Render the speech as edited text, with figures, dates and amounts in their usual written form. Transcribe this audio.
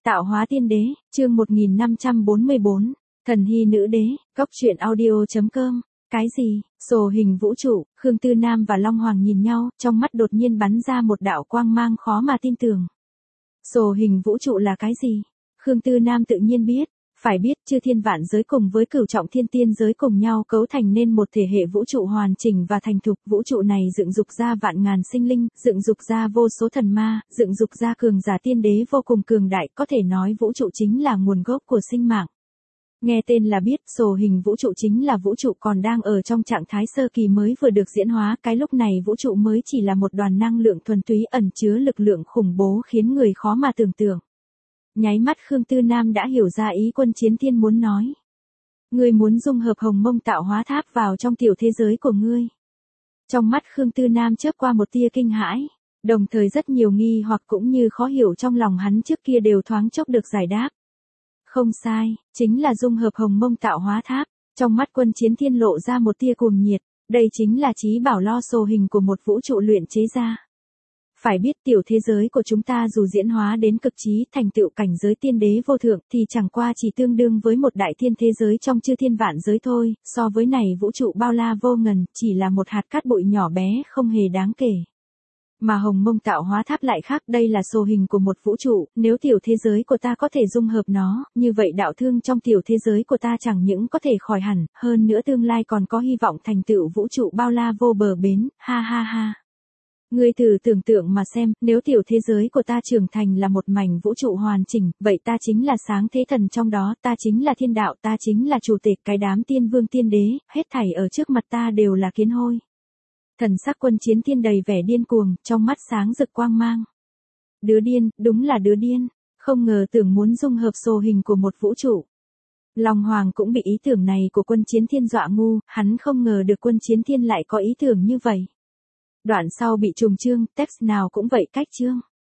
Tạo hóa tiên đế, chương 1544, thần hy nữ đế, góc truyện audio.com. Cái gì? Sồ hình vũ trụ, Khương Tư Nam và Long Hoàng nhìn nhau, trong mắt đột nhiên bắn ra một đạo quang mang khó mà tin tưởng. Sồ hình vũ trụ là cái gì? Khương Tư Nam tự nhiên biết, phải biết chư thiên vạn giới cùng với cửu trọng thiên tiên giới cùng nhau cấu thành nên một thể hệ vũ trụ hoàn chỉnh và thành thục. Vũ trụ này dựng dục ra vạn ngàn sinh linh, dựng dục ra vô số thần ma, dựng dục ra cường giả tiên đế vô cùng cường đại, có thể nói vũ trụ chính là nguồn gốc của sinh mạng. Nghe tên là biết, sồ hình vũ trụ chính là vũ trụ còn đang ở trong trạng thái sơ kỳ mới vừa được diễn hóa, cái lúc này vũ trụ mới chỉ là một đoàn năng lượng thuần túy ẩn chứa lực lượng khủng bố khiến người khó mà tưởng tượng. Nháy mắt Khương Tư Nam đã hiểu ra ý Quân Chiến Thiên muốn nói. Ngươi muốn dung hợp Hồng Mông Tạo Hóa Tháp vào trong tiểu thế giới của ngươi. Trong mắt Khương Tư Nam chớp qua một tia kinh hãi, đồng thời rất nhiều nghi hoặc cũng như khó hiểu trong lòng hắn trước kia đều thoáng chốc được giải đáp. Không sai, chính là dung hợp Hồng Mông Tạo Hóa Tháp. Trong mắt Quân Chiến Thiên lộ ra một tia cuồng nhiệt, đây chính là trí bảo lo sồ hình của một vũ trụ luyện chế ra. Phải biết tiểu thế giới của chúng ta dù diễn hóa đến cực trí thành tựu cảnh giới tiên đế vô thượng thì chẳng qua chỉ tương đương với một đại thiên thế giới trong chư thiên vạn giới thôi, so với này vũ trụ bao la vô ngần chỉ là một hạt cát bụi nhỏ bé không hề đáng kể. Mà Hồng Mông Tạo Hóa Tháp lại khác, đây là sồ hình của một vũ trụ, nếu tiểu thế giới của ta có thể dung hợp nó, như vậy đạo thương trong tiểu thế giới của ta chẳng những có thể khỏi hẳn, hơn nữa tương lai còn có hy vọng thành tựu vũ trụ bao la vô bờ bến, ha ha ha. Ngươi thử tưởng tượng mà xem, nếu tiểu thế giới của ta trưởng thành là một mảnh vũ trụ hoàn chỉnh, vậy ta chính là sáng thế thần trong đó, ta chính là thiên đạo, ta chính là chủ tịch cái đám tiên vương tiên đế, hết thảy ở trước mặt ta đều là kiến hôi. Thần sắc Quân Chiến Thiên đầy vẻ điên cuồng, trong mắt sáng rực quang mang. Đứa điên, đúng là đứa điên, không ngờ tưởng muốn dung hợp sồ hình của một vũ trụ. Long Hoàng cũng bị ý tưởng này của Quân Chiến Thiên dọa ngu, hắn không ngờ được Quân Chiến Thiên lại có ý tưởng như vậy. Đoạn sau bị trùng chương, text nào cũng vậy cách chương.